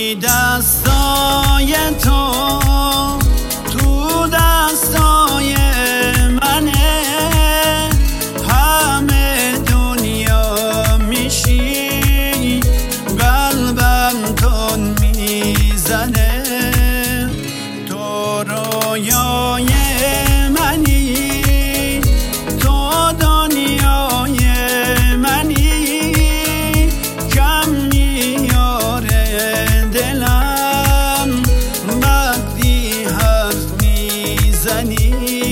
دستای تو تو دستای منه، همه دنیا میشی قلبم تون میزنه. تو رویای منی، تو دنیای منی، کم میاره دلم وقتی حرف میزنی.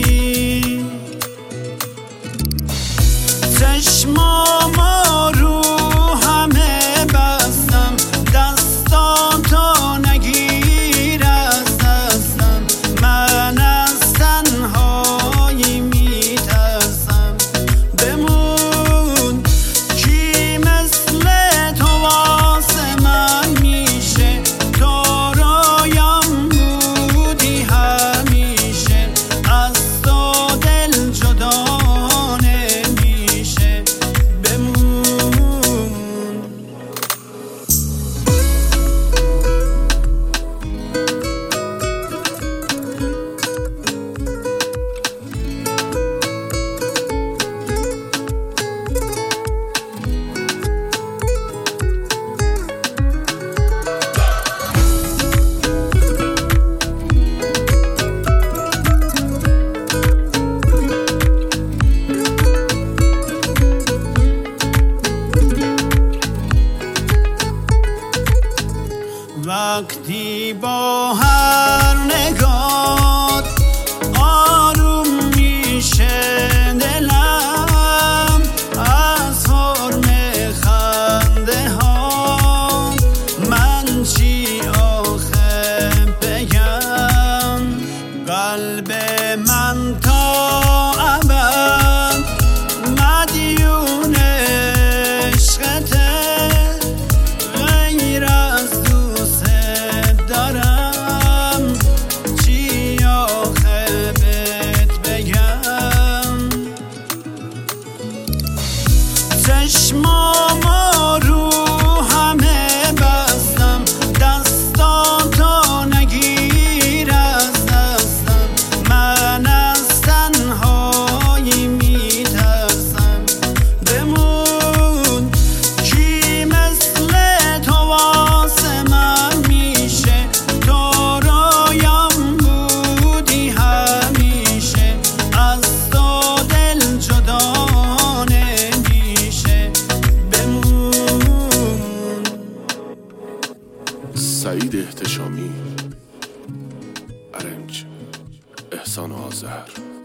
چشمامو رو همه بستم، دستاتو نگیر از دستم، من از تنهایی میترسم. بمون کی مثل تو واسه من میشه، تو رویام بودی همیشه، از تو دل جدا نمیشه. بمون وقتی با هر نگات آروم میشه دلم، از فرم خنده ها من چی آخه بگم. قلب من تا ابد مدیون عشقته، غیر از دوست دارم چی آخه بهت بگم. چشمامو رو همه بستم، دستاتو نگیر از دستم، من از تنهایی میترسم. بمون کی مثل تو واسه من میشه، تو رویام بودی همیشه، از تو دل جدا نمیشه. بمون. سعید احتشامی، ارنج، احسان آذر.